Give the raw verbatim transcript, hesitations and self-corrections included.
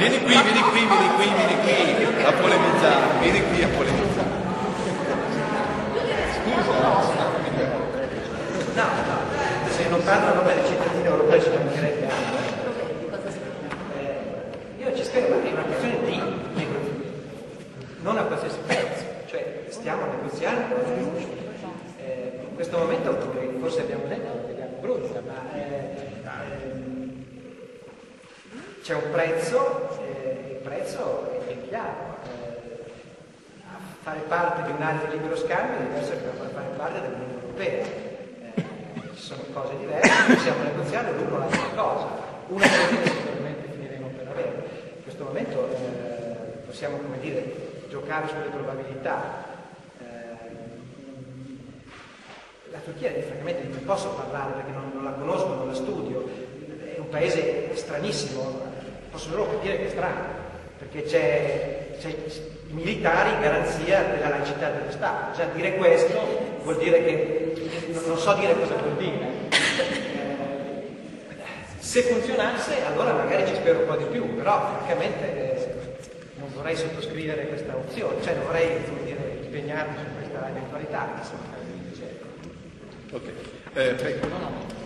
Vieni qui, vieni qui, vieni qui, vieni qui a polemizzare, vieni qui a polemizzare. Scusa. No, no, se non parlo a nome dei cittadini europei ci mancherebbe altro. Eh, io ci spero, ma è una questione di negoziazione, non a qualsiasi prezzo, cioè stiamo negoziando. Eh, in questo momento, come forse abbiamo detto, vediamo brutta, ma eh, eh, c'è un prezzo, eh, il prezzo è chiaro. Eh, fare parte di un'area di libero scambio è diverso da fare parte dell'Unione Europea. Ci sono cose diverse, possiamo negoziare l'uno l'altra cosa. Una cosa sicuramente finiremo per avere. In questo momento eh, possiamo, come dire, giocare sulle probabilità. Eh, la Turchia, francamente, non posso parlare perché non, non la conosco, non la studio. È un paese stranissimo, posso solo capire che è strano, perché c'è, c'è i militari garanzia della laicità dello Stato. Già dire questo vuol dire che non so dire cosa vuol dire. Eh, se funzionasse allora magari ci spero un po' di più, però francamente eh, non vorrei sottoscrivere questa opzione, cioè non vorrei, come dire, impegnarmi su questa eventualità. Ok, eh, prego.